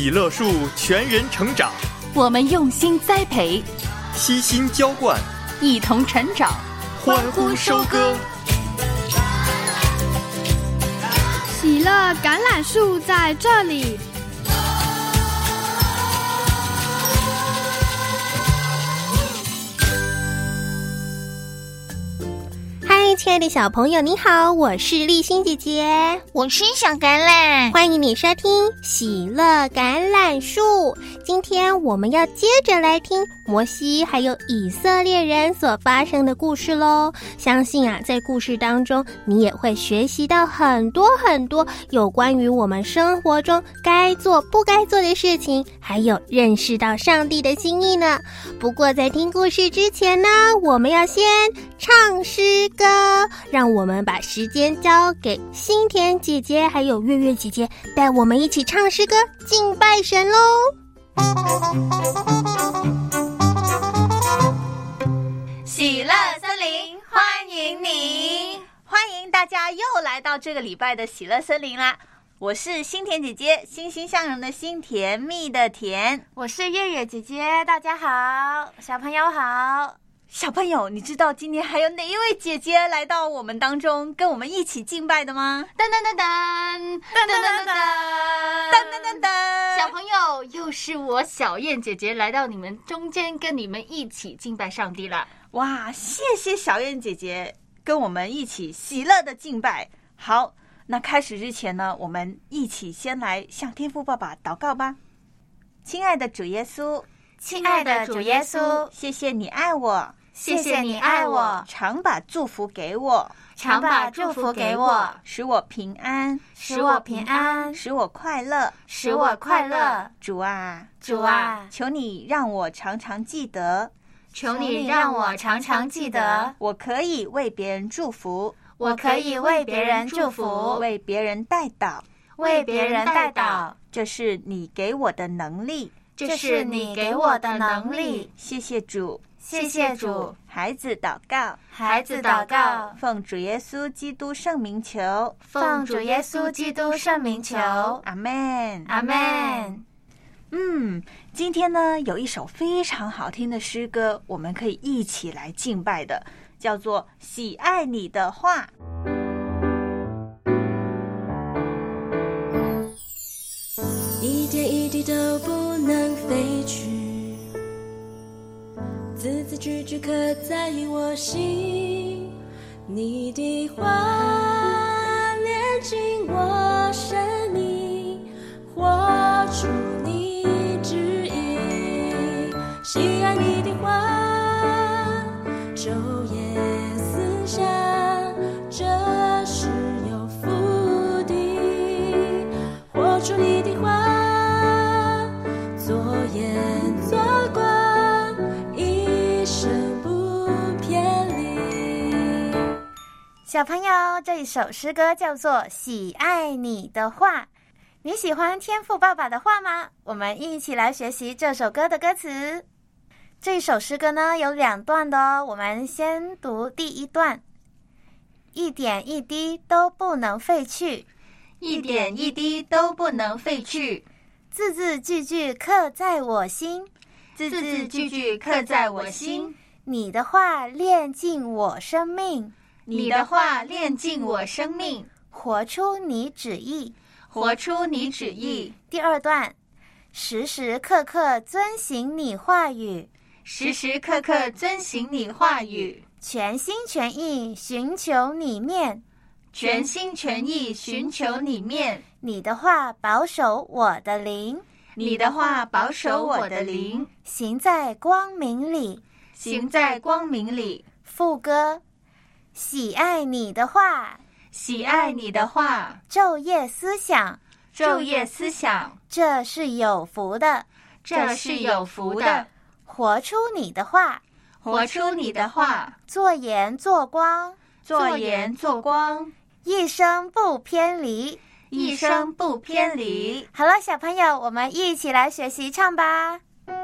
喜乐树全人成长， 我们用心栽培， 悉心浇灌， 一同成长， 欢呼收割。 喜乐橄榄树在这里。 亲爱的小朋友你好，我是立新姐姐， 我是小橄榄， 欢迎你收听喜乐橄榄树。今天我们要接着来听摩西还有以色列人所发生的故事咯。相信在故事当中你也会学习到很多很多有关于我们生活中该做不该做的事情，还有认识到上帝的心意呢。不过在听故事之前呢，我们要先唱诗歌，让我们把时间交给新田姐姐还有月月姐姐，带我们一起唱诗歌敬拜神咯。 喜乐森林欢迎你，欢迎大家又来到这个礼拜的喜乐森林啦。我是新田姐姐，欣欣向荣的欣，甜蜜的甜。 我是月月姐姐，大家好，小朋友好。 小朋友，你知道今天还有哪一位姐姐来到我们当中跟我们一起敬拜的吗？ 噔噔噔噔噔噔噔噔噔噔噔噔， 小朋友，又是我小燕姐姐来到你们中间，跟你们一起敬拜上帝了。 哇，谢谢小燕姐姐跟我们一起喜乐的敬拜。好，那开始之前呢，我们一起先来向天父爸爸祷告吧。亲爱的主耶稣， 亲爱的主耶稣， 谢谢你爱我， 谢谢你爱我， 常把祝福给我， 常把祝福给我， 使我平安， 使我平安， 使我快乐， 使我快乐。 主啊， 主啊， 求你让我常常记得， 求你让我常常记得， 我可以为别人祝福， 我可以为别人祝福， 为别人代祷， 为别人代祷。 这是你给我的能力， 这是你给我的能力。 谢谢主， 谢谢主。 孩子祷告， 孩子祷告， 奉主耶稣基督圣名求， 奉主耶稣基督圣名求。 阿们， 阿们。 今天呢，有一首非常好听的诗歌，我们可以一起来敬拜的，叫做《喜爱你的话》。 一点一滴都不能废去，字字句句刻在我心，你的话炼进我生命，活出你旨意，喜爱你的话，昼夜思想，这是有福的，活出你的话，做盐做光，一生不偏离。 小朋友，这一首诗歌叫做《喜爱你的话》。你喜欢天父爸爸的话吗？我们一起来学习这首歌的歌词。这首诗歌呢有2段的哦，我们先读第1段。一点一滴都不能废去， 一点一滴都不能废去， 字字句句刻在我心， 字字句句刻在我心， 你的话炼进我生命， 你的话炼进我生命， 活出你旨意， 活出你旨意。 第2段，时时刻刻遵行你话语， 时时刻刻遵行你话语， 全心全意寻求你面， 全心全意寻求你面， 你的话保守我的灵， 你的话保守我的灵， 行在光明里， 行在光明里。 副歌，喜爱你的话， 喜爱你的话， 昼夜思想， 昼夜思想， 这是有福的， 这是有福的。 活出你的话， 活出你的话， 做盐做光， 做盐做光， 一生不偏离， 一生不偏离。 好了，小朋友，我们一起来学习唱吧。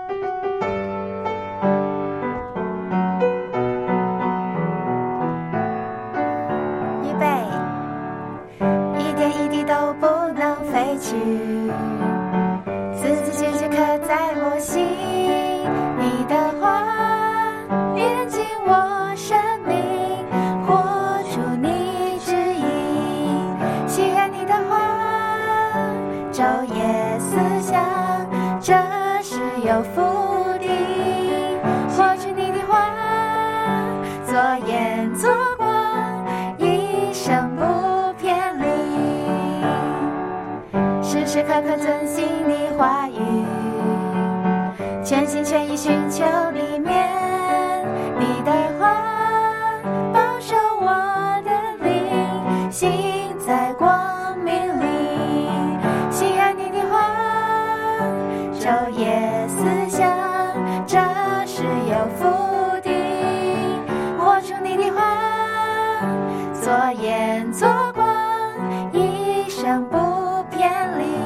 预备，一点一滴都不能废去，字字句句刻在我心，你的话连进我生命，活出你旨意。喜爱你的话，昼夜思想，这是有福的。活出你的话，左眼左光，一生不偏离。时时刻刻遵行你话语，全心全意寻求里面你的话，保守我的灵，行在光明里。喜爱你的话，昼夜思想，这是有福的。活出你的话，左眼左光，一生不偏离。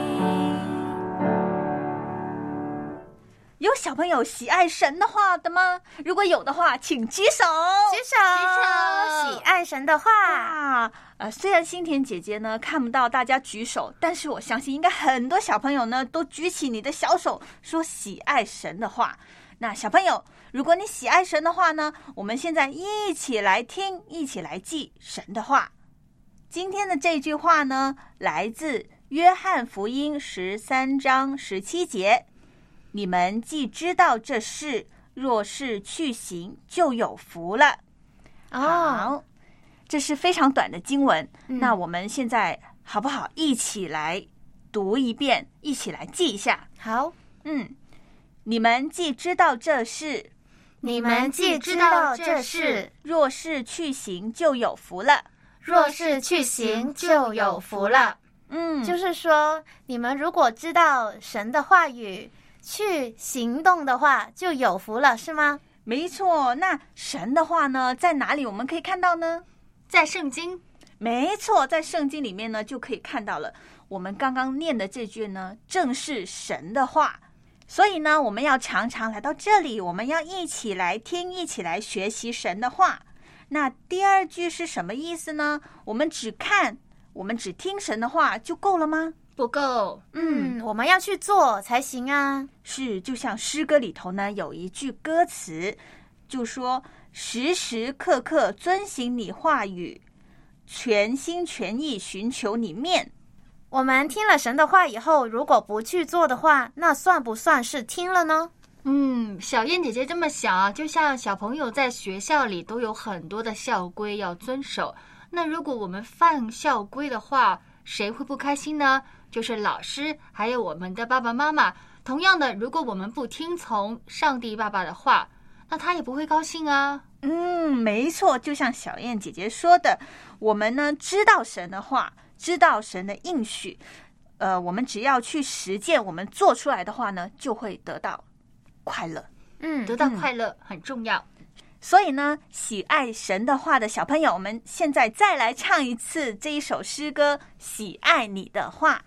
有小朋友喜爱神的话的吗？如果有的话，请举手。 举手，喜爱神的话。 虽然心田姐姐呢看不到大家举手，但是我相信应该很多小朋友呢都举起你的小手，说喜爱神的话。那小朋友，如果你喜爱神的话呢，我们现在一起来听，一起来记神的话。今天的这句话呢，来自约翰福音13章17节。你们既知道这事，若是去行，就有福了。好，这是非常短的经文。那我们现在好不好一起来读一遍，一起来记一下？ 好， 你们既知道这事， 你们既知道这事， 若是去行，就有福了。 若是去行，就有福了。就是说，你们如果知道神的话语，去行动的话，就有福了，是吗？ 没错。那神的话呢，在哪里我们可以看到呢？ 在圣经。 没错，在圣经里面呢就可以看到了。我们刚刚念的这句呢，正是神的话。所以呢，我们要常常来到这里，我们要一起来听，一起来学习神的话。那第二句是什么意思呢？我们只看，我们只听神的话就够了吗？ 不够。 我们要去做才行啊。 是，就像诗歌里头呢有一句歌词，就说时时刻刻遵行你话语，全心全意寻求你面。 我们听了神的话以后，如果不去做的话，那算不算是听了呢？ 小燕姐姐这么想，就像小朋友在学校里都有很多的校规要遵守。那如果我们犯校规的话，谁会不开心呢？就是老师，还有我们的爸爸妈妈。同样的，如果我们不听从上帝爸爸的话，那他也不会高兴啊。 没错，就像小燕姐姐说的，我们呢知道神的话，知道神的应许，我们只要去实践，我们做出来的话呢，就会得到快乐。 得到快乐很重要。 所以呢，喜爱神的话的小朋友，我们现在再来唱一次这一首诗歌《喜爱你的话》。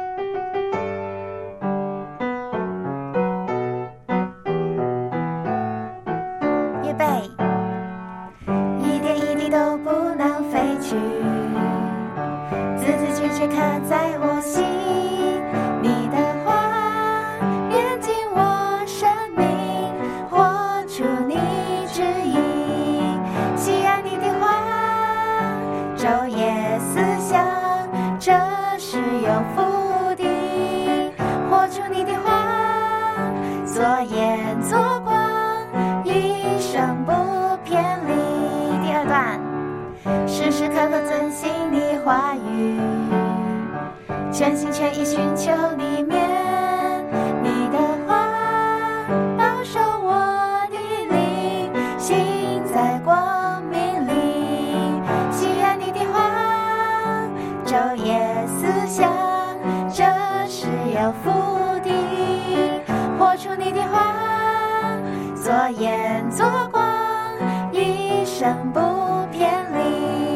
预备，一点一滴都不能废去，字字句句刻在我心，你的话连进我生命，活出你旨意。喜爱你的话，昼夜思想，这是有福的。活出你的话，左眼左光，一生不偏离。第二段，时时刻刻遵行你话语，全心全意寻求你面，你的话保守我的灵，行在光明里。喜爱你的话，昼夜思想，这是有福的。活出你的话，左眼左光，一生不偏离。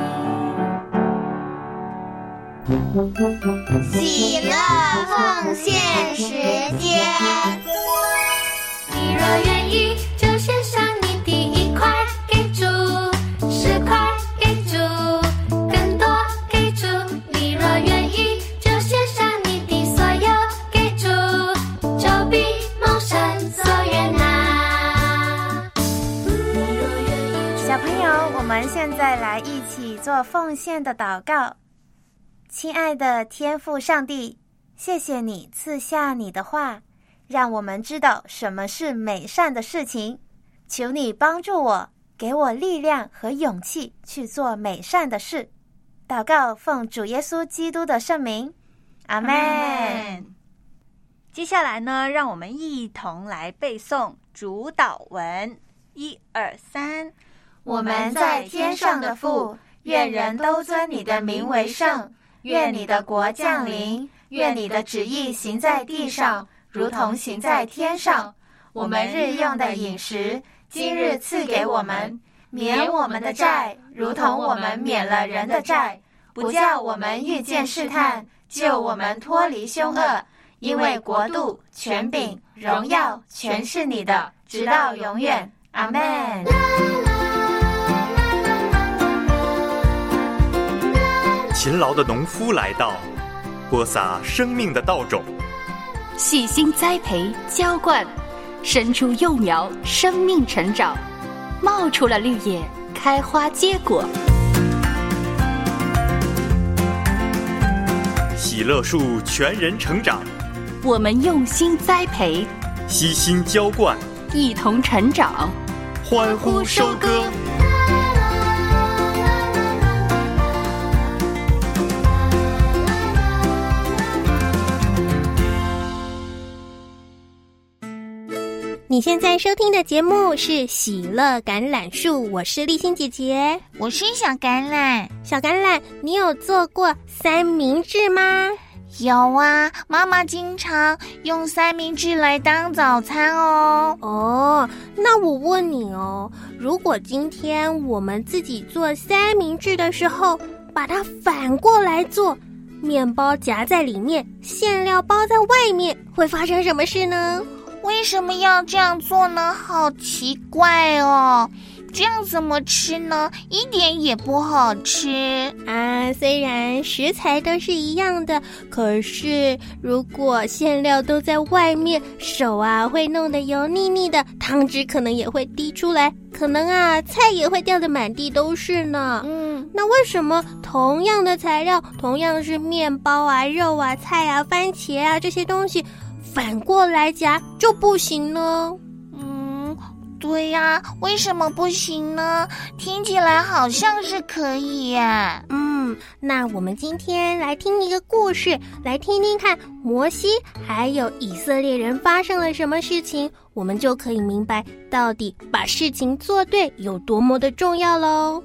喜乐奉献时间。 你若愿意，就献上你的1块给主，10块给主，更多给主。你若愿意，就献上你的所有给主。 来一起做奉献的祷告。亲爱的天父上帝，谢谢你赐下你的话，让我们知道什么是美善的事情。求你帮助我，给我力量和勇气去做美善的事。祷告奉主耶稣基督的圣名，阿们。 接下来呢，让我们一同来背诵主祷文。1、2、3。 我们在天上的父，愿人都尊你的名为圣。愿你的国降临，愿你的旨意行在地上，如同行在天上。我们日用的饮食，今日赐给我们，免我们的债，如同我们免了人的债，不叫我们遇见试探，救我们脱离凶恶。因为国度、权柄、荣耀，全是你的，直到永远。阿们。 勤劳的农夫来到，播撒生命的稻种， 细心栽培浇灌，生出幼苗，生命成长，冒出了绿叶，开花结果。 喜乐树全人成长， 我们用心栽培， 悉心浇灌， 一同成长， 欢呼收割。 你现在收听的节目是喜乐橄榄树，我是立新姐姐， 我是小橄榄。 小橄榄，你有做过三明治吗？ 有啊，妈妈经常用三明治来当早餐哦。 哦，那我问你哦，如果今天我们自己做三明治的时候，把它反过来做，面包夹在里面，馅料包在外面，会发生什么事呢？ 为什么要这样做呢？好奇怪哦，这样怎么吃呢？一点也不好吃啊！虽然食材都是一样的，可是如果馅料都在外面，手会弄得油腻腻的，汤汁可能也会滴出来，可能菜也会掉得满地都是呢。那为什么同样的材料，同样是面包肉菜番茄这些东西，反过来夹就不行呢？ 对呀，为什么不行呢？听起来好像是可以耶。 那我们今天来听一个故事，来听听看摩西还有以色列人发生了什么事情，我们就可以明白到底把事情做对有多么的重要咯。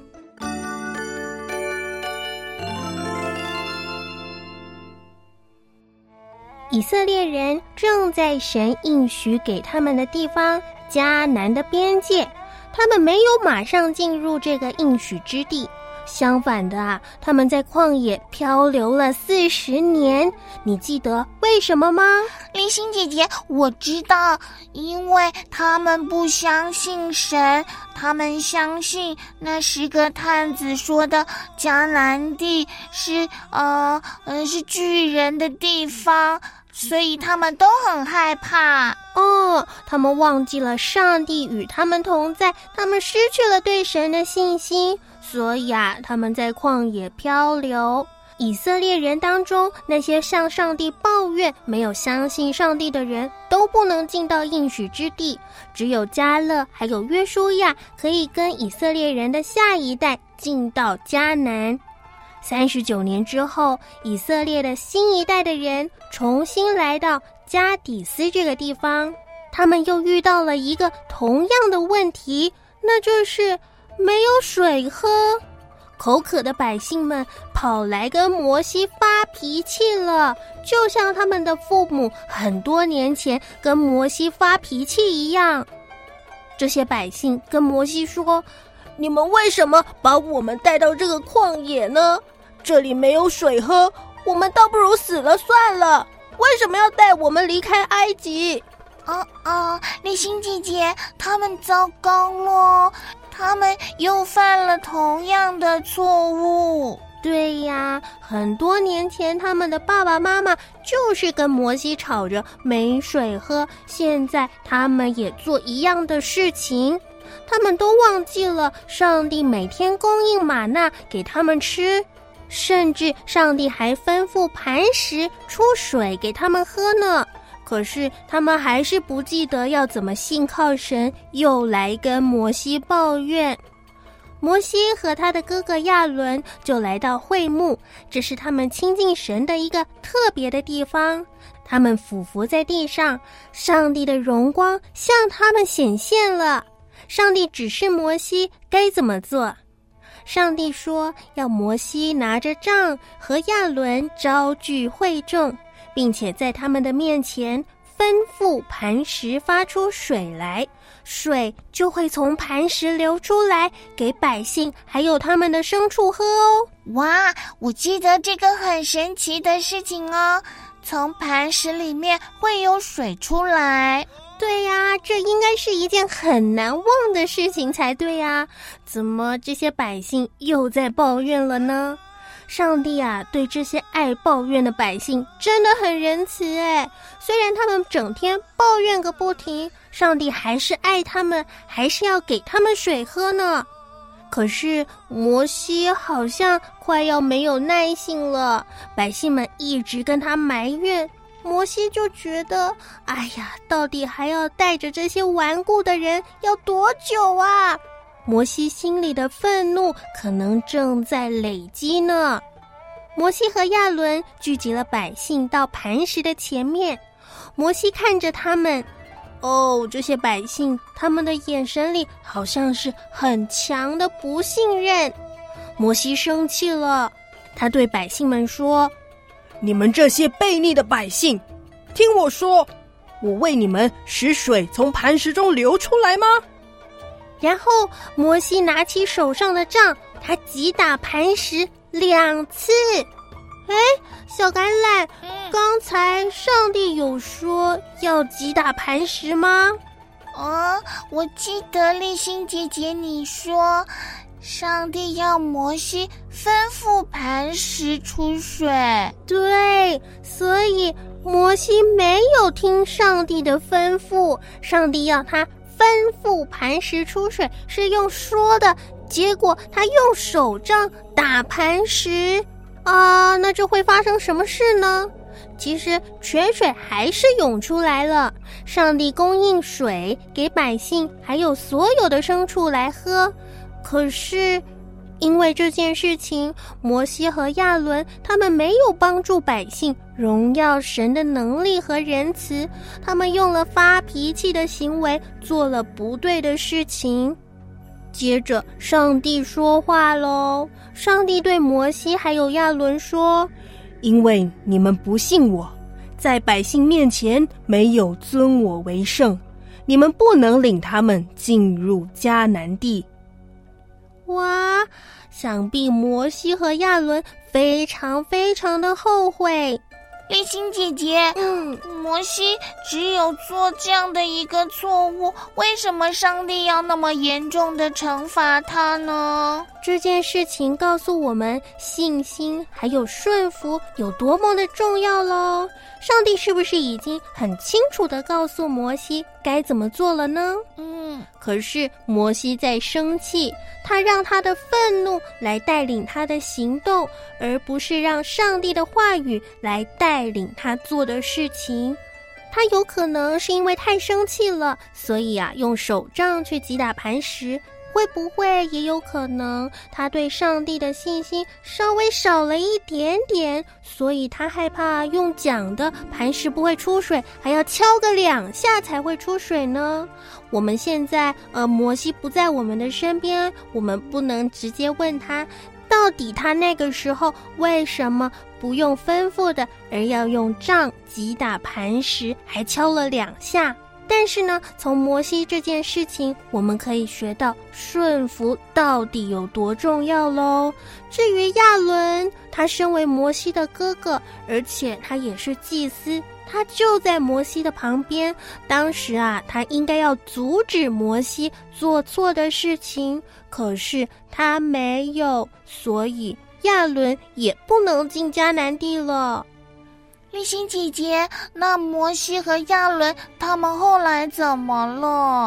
以色列人正在神应许给他们的地方迦南的边界，他们没有马上进入这个应许之地，相反的他们在旷野漂流了40年。你记得为什么吗？ 立新姐姐，我知道，因为他们不相信神，他们相信那10个探子说的迦南地是巨人的地方，所以他们都很害怕。 他们忘记了上帝与他们同在，他们失去了对神的信心，所以他们在旷野漂流。以色列人当中，那些向上帝抱怨没有相信上帝的人都不能进到应许之地，只有迦勒还有约书亚可以跟以色列人的下一代进到迦南。39年之后，以色列的新一代的人重新来到加底斯这个地方，他们又遇到了一个同样的问题，那就是没有水喝。口渴的百姓们跑来跟摩西发脾气了，就像他们的父母很多年前跟摩西发脾气一样。这些百姓跟摩西说，你们为什么把我们带到这个旷野呢？这里没有水喝，我们倒不如死了算了，为什么要带我们离开埃及？ 立新姐姐，他们糟糕了，他们又犯了同样的错误。 对呀，很多年前他们的爸爸妈妈就是跟摩西吵着没水喝，现在他们也做一样的事情。 他们都忘记了上帝每天供应玛纳给他们吃，甚至上帝还吩咐磐石出水给他们喝呢。可是他们还是不记得要怎么信靠神，又来跟摩西抱怨。摩西和他的哥哥亚伦就来到会幕，这是他们亲近神的一个特别的地方。他们俯伏在地上，上帝的荣光向他们显现了。上帝指示摩西该怎么做。上帝说要摩西拿着杖和亚伦招聚会众，并且在他们的面前吩咐磐石发出水来，水就会从磐石流出来，给百姓还有他们的牲畜喝哦。 哇，我记得这个很神奇的事情哦，从磐石里面会有水出来。 对呀，这应该是一件很难忘的事情才对呀，怎么这些百姓又在抱怨了呢？上帝啊，对这些爱抱怨的百姓真的很仁慈诶。虽然他们整天抱怨个不停，上帝还是爱他们，还是要给他们水喝呢。可是摩西好像快要没有耐性了，百姓们一直跟他埋怨，摩西就觉得，哎呀，到底还要带着这些顽固的人要多久啊？摩西心里的愤怒可能正在累积呢。摩西和亚伦聚集了百姓到磐石的前面，摩西看着他们，这些百姓，他们的眼神里好像是很强的不信任。摩西生气了，他对百姓们说， 你们这些悖逆的百姓，听我说，我为你们使水从磐石中流出来吗？ 然后摩西拿起手上的杖，他击打磐石2次。小橄榄，刚才上帝有说要击打磐石吗？ 我记得丽欣姐姐你说，上帝要摩西吩咐磐石出水。 对，所以摩西没有听上帝的吩咐，上帝要他吩咐磐石出水是用说的，结果他用手杖打磐石啊，那这会发生什么事呢？其实泉水还是涌出来了，上帝供应水给百姓还有所有的牲畜来喝。可是因为这件事情，摩西和亚伦他们没有帮助百姓荣耀神的能力和仁慈，他们用了发脾气的行为，做了不对的事情。接着上帝说话咯，上帝对摩西还有亚伦说， 因为你们不信我，在百姓面前没有尊我为圣，你们不能领他们进入迦南地。 哇，想必摩西和亚伦非常非常的后悔。 丽欣姐姐，摩西只有做这样的一个错误，为什么上帝要那么严重的惩罚他呢？ 这件事情告诉我们信心还有顺服有多么的重要咯。上帝是不是已经很清楚地告诉摩西该怎么做了呢？可是摩西在生气，他让他的愤怒来带领他的行动，而不是让上帝的话语来带领他做的事情。他有可能是因为太生气了，所以用手杖去击打磐石，会不会也有可能他对上帝的信心稍微少了一点点，所以他害怕用讲的磐石不会出水，还要敲个2下才会出水呢？我们现在摩西不在我们的身边，我们不能直接问他到底他那个时候为什么不用吩咐的，而要用杖击打磐石，还敲了2下。但是呢，从摩西这件事情，我们可以学到顺服到底有多重要咯。至于亚伦，他身为摩西的哥哥，而且他也是祭司，他就在摩西的旁边。当时他应该要阻止摩西做错的事情，可是他没有，所以亚伦也不能进迦南地了。 丽欣姐姐，那摩西和亚伦他们后来怎么了？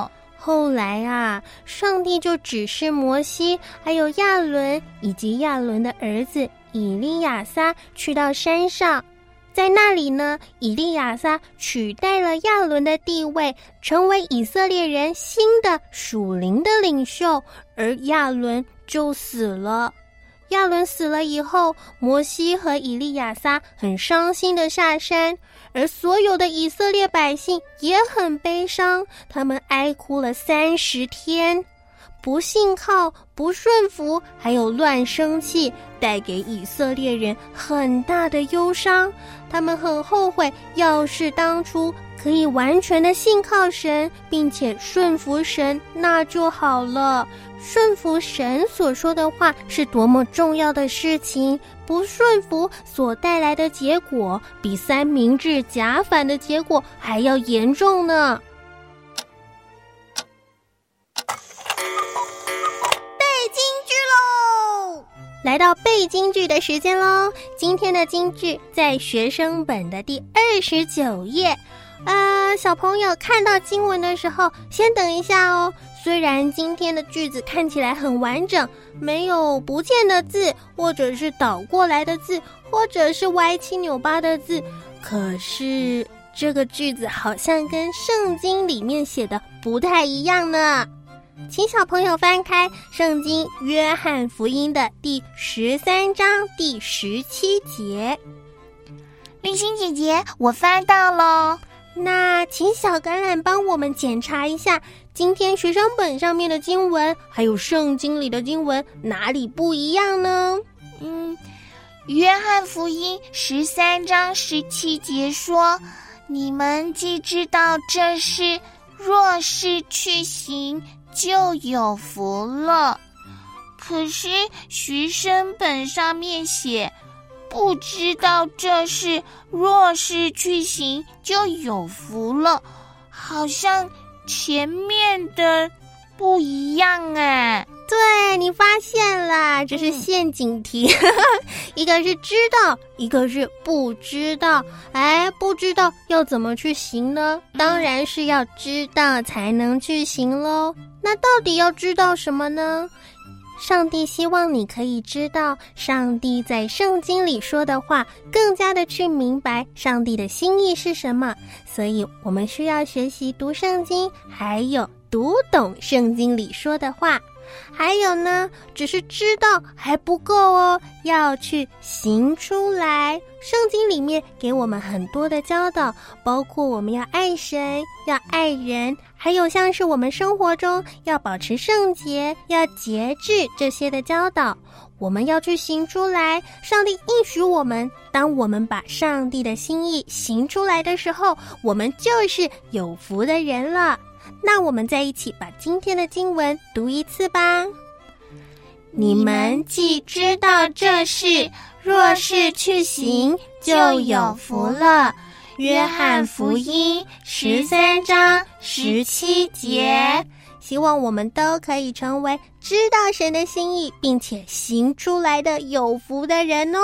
后来啊，上帝就指示摩西还有亚伦以及亚伦的儿子以利亚撒去到山上，在那里呢，以利亚撒取代了亚伦的地位，成为以色列人新的属灵的领袖，而亚伦就死了。亚伦死了以后，摩西和以利亚撒很伤心的下山，而所有的以色列百姓也很悲伤，他们哀哭了30天。不信靠、不顺服，还有乱生气，带给以色列人很大的忧伤。他们很后悔，要是当初可以完全的信靠神，并且顺服神，那就好了。顺服神所说的话是多么重要的事情，不顺服所带来的结果，比三明治夹反的结果还要严重呢。来到背金句的时间咯，今天的金句在学生本的第29页。小朋友看到经文的时候先等一下哦。虽然今天的句子看起来很完整，没有不见的字，或者是倒过来的字，或者是歪七扭八的字，可是这个句子好像跟圣经里面写的不太一样呢。请小朋友翻开圣经约翰福音的第13章第17节。 立新姐姐，我翻到了。 那请小橄榄帮我们检查一下，今天学生本上面的经文还有圣经里的经文哪里不一样呢？ 约翰福音13章17节说，你们既知道这事，若是去行，就有福了。可是学生本上面写，不知道这事，若是去行，就有福了，好像前面的不一样哎。 对，你发现啦，这是陷阱题。一个是知道，一个是不知道。不知道要怎么去行呢？当然是要知道才能去行咯。那到底要知道什么呢？上帝希望你可以知道上帝在圣经里说的话，更加的去明白上帝的心意是什么。所以我们需要学习读圣经，还有读懂圣经里说的话。还有呢，只是知道还不够哦，要去行出来。圣经里面给我们很多的教导，包括我们要爱神，要爱人，还有像是我们生活中要保持圣洁，要节制这些的教导，我们要去行出来。上帝应许我们，当我们把上帝的心意行出来的时候，我们就是有福的人了。那我们再一起把今天的经文读一次吧。你们既知道这事，若是去行，就有福了。约翰福音13章17节。希望我们都可以成为知道神的心意，并且行出来的有福的人哦。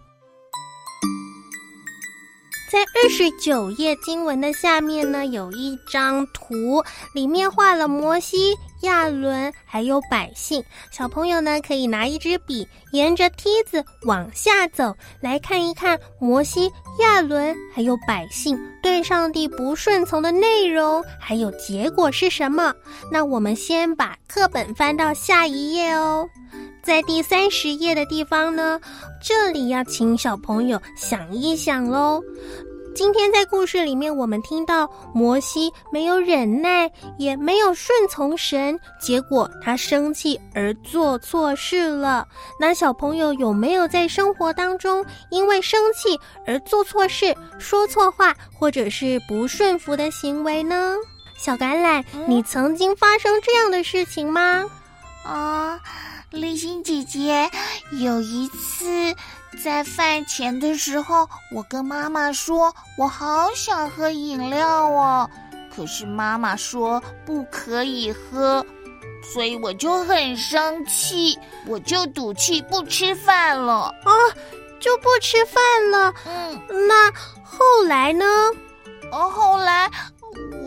在29页经文的下面呢，有一张图，里面画了摩西、亚伦还有百姓。小朋友呢，可以拿一支笔，沿着梯子往下走，来看一看摩西、亚伦还有百姓对上帝不顺从的内容，还有结果是什么。那我们先把课本翻到下一页哦。在第30页的地方呢，这里要请小朋友想一想咯。今天在故事里面，我们听到摩西没有忍耐，也没有顺从神，结果他生气而做错事了。那小朋友有没有在生活当中因为生气而做错事，说错话，或者是不顺服的行为呢？小橄榄，你曾经发生这样的事情吗？ 立新姐姐，有一次在饭前的时候，我跟妈妈说我好想喝饮料哦，可是妈妈说不可以喝，所以我就很生气，我就赌气不吃饭了。 就不吃饭了。那后来呢？ 后来我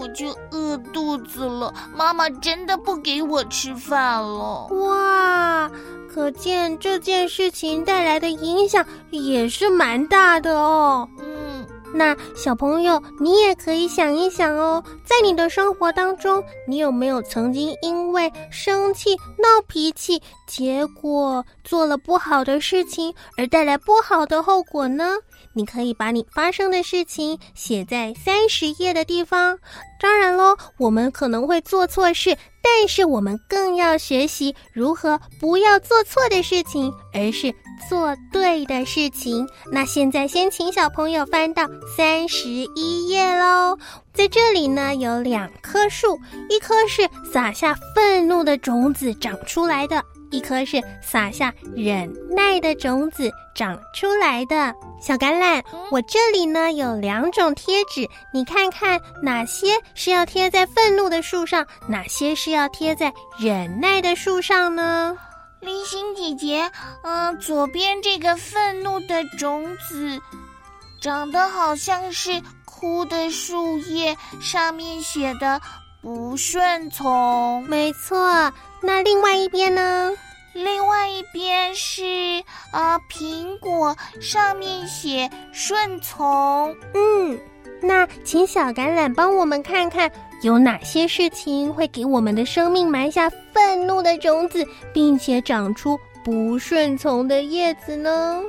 我就饿肚子了，妈妈真的不给我吃饭了。 哇，可见这件事情带来的影响也是蛮大的哦。那小朋友，你也可以想一想哦，在你的生活当中，你有没有曾经因为生气、闹脾气，结果做了不好的事情，而带来不好的后果呢？你可以把你发生的事情写在30页的地方。当然咯，我们可能会做错事，但是我们更要学习如何不要做错的事情，而是做对的事情。那现在先请小朋友翻到31页咯。在这里呢，有2棵树，一棵是撒下愤怒的种子长出来的，一颗是撒下忍耐的种子长出来的。小橄榄，我这里呢有2种贴纸，你看看哪些是要贴在愤怒的树上，哪些是要贴在忍耐的树上呢？ 立心姐姐，左边这个愤怒的种子长得好像是枯的树叶，上面写的不顺从。 没错，那另外一边呢？ 另外一边是苹果，上面写顺从。 那请小橄榄帮我们看看，有哪些事情会给我们的生命埋下愤怒的种子，并且长出不顺从的叶子呢？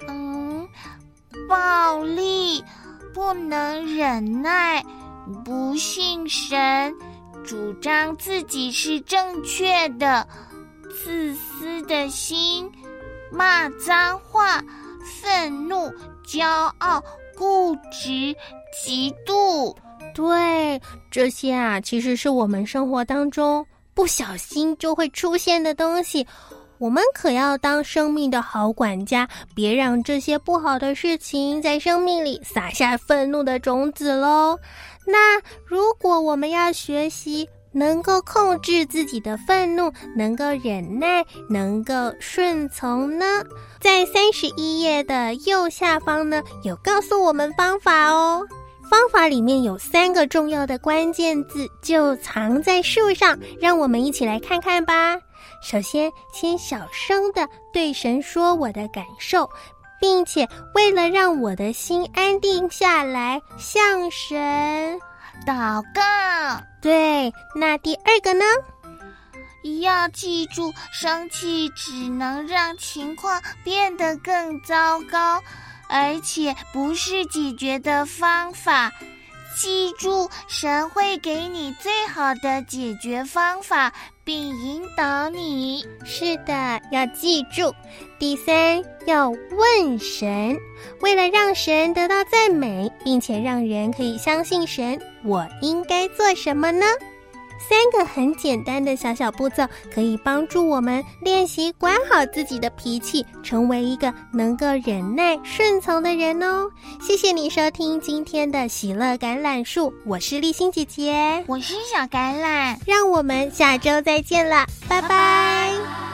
暴力，不能忍耐，不信神，主张自己是正确的，自私的心，骂脏话，愤怒，骄傲，固执，嫉妒。 对，这些其实是我们生活当中不小心就会出现的东西。我们可要当生命的好管家，别让这些不好的事情在生命里撒下愤怒的种子咯。那如果我们要学习能够控制自己的愤怒，能够忍耐，能够顺从呢？在31页的右下方呢，有告诉我们方法哦。方法里面有3个重要的关键字，就藏在树上，让我们一起来看看吧。首先，先小声地对神说我的感受，并且为了让我的心安定下来，向神祷告。 对，那第2个呢？ 要记住，生气只能让情况变得更糟糕，而且不是解决的方法。记住，神会给你最好的解决方法，并引导你。 是的，要记住。第3，要问神，为了让神得到赞美，并且让人可以相信神，我应该做什么呢？3个很简单的小步骤，可以帮助我们练习管好自己的脾气，成为一个能够忍耐顺从的人哦。谢谢你收听今天的喜乐橄榄树，我是立心姐姐， 我是小橄榄， 让我们下周再见啦，拜拜。